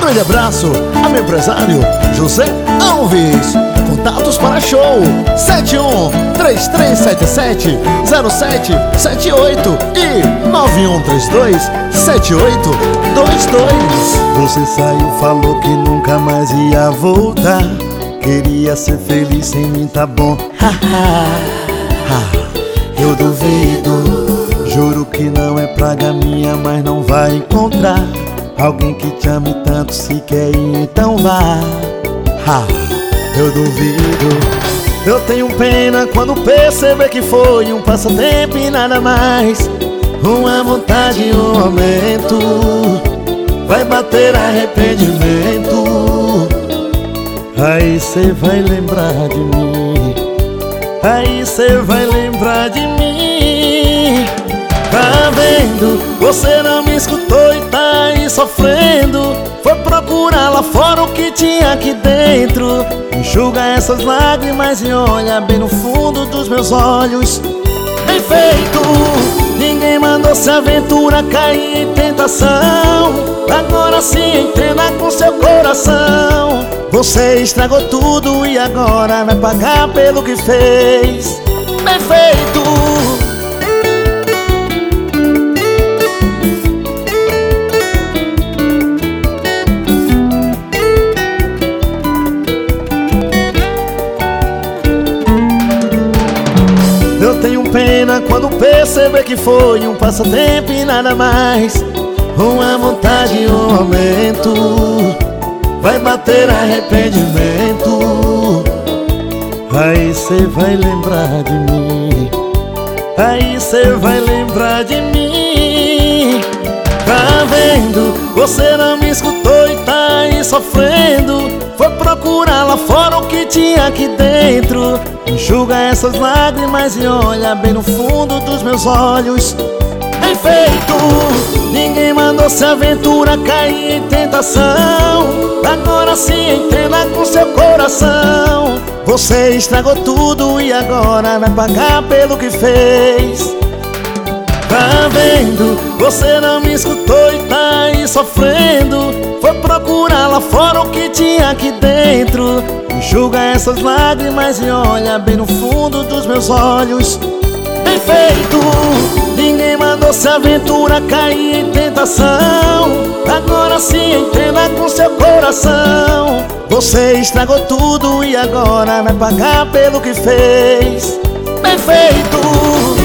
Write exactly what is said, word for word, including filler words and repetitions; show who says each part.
Speaker 1: grande abraço a meu empresário José Alves. Contatos para show sete um três três sete sete zero sete sete oito e nove um três dois sete oito dois dois.
Speaker 2: Você saiu, falou que nunca mais ia voltar. Queria ser feliz sem mim, tá bom? Eu duvido, juro que não é praga minha, mas não vai encontrar alguém que te ame tanto. Se quer ir, então vá. Eu duvido. Eu tenho pena quando perceber que foi um passatempo e nada mais. Uma vontade, um momento, vai bater arrependimento. Aí cê vai lembrar de mim. Aí cê vai lembrar de mim. Tá vendo? Você não me escutou e tá aí sofrendo. Foi procurar lá fora o que tinha aqui dentro. Enxuga essas lágrimas e olha bem no fundo dos meus olhos. Bem feito! Ninguém mandou se aventura cair em tentação. Agora sim entenda com seu coração. Você estragou tudo e agora vai pagar pelo que fez. Bem feito! Eu tenho pena quando perceber que foi um passatempo e nada mais. Uma vontade, um momento, vai bater arrependimento. Aí cê vai lembrar de mim. Aí cê vai lembrar de mim. Tá vendo? Você não me escutou e tá aí sofrendo. Foi procurar lá fora o que tinha aqui dentro. Enxuga essas lágrimas e olha bem no fundo dos meus olhos. Bem feito! Ninguém mandou se aventura cair em tentação. Agora sim entenda com seu coração. Você estragou tudo e agora vai pagar pelo que fez. Tá vendo? Você não me escutou e tá aí sofrendo. Foi procurar lá fora o que tinha aqui dentro. Enxuga essas lágrimas e olha bem no fundo dos meus olhos. Bem feito! Ninguém mandou se aventura cair em tentação. Agora sim entenda com seu coração. Você estragou tudo e agora vai pagar pelo que fez. Bem feito!